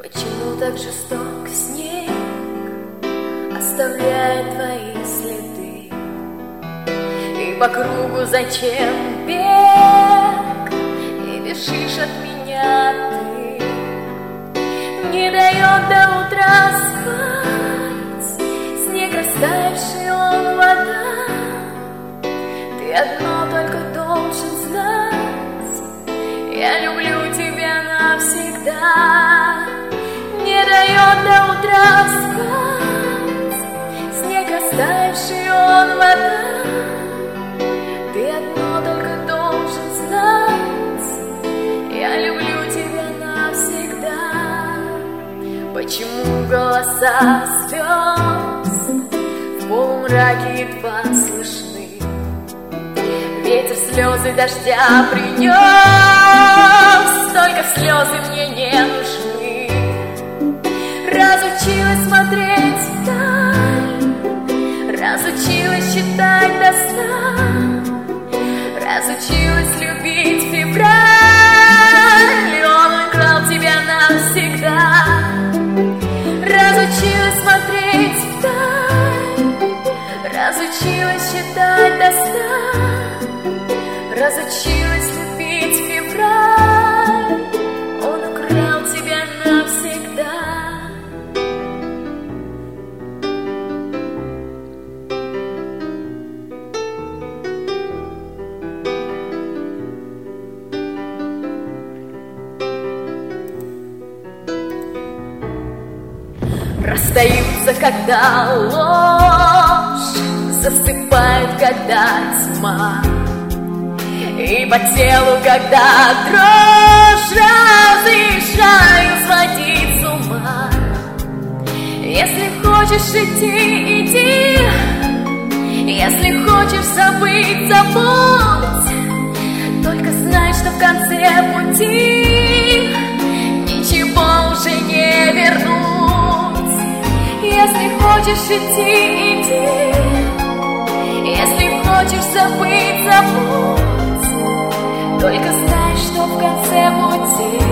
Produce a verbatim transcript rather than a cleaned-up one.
Почему так жесток снег оставляет твои следы? И по кругу зачем бег? И бежишь от меня ты. Не дает до утра спать снег, растаявший он вода. Ты одно только должен знать: я люблю тебя навсегда. Не дает до утра спать снег, растаявший он вода. Ты одно только должен знать: я люблю тебя навсегда. Почему голоса звезд в полумраке едва слышны? Ветер слезы дождя принес, только слезы мне не нужны. Разучилась смотреть вдаль, разучилась считать до сна, разучилась любить февраль. Он украл тебя навсегда. Разучилась смотреть вдаль, разучилась считать до сна, разучилась любить февраль. Он украл тебя навсегда. Расстаются, когда ложь засыпает, когда тьма, и по телу, когда дрожь разрешаю сводить с ума. Если хочешь идти, иди. Если хочешь забыть, забудь. Только знай, что в конце пути ничего уже не вернуть. Если хочешь идти, иди. Если хочешь забыть, забудь. Только знай, что в конце пути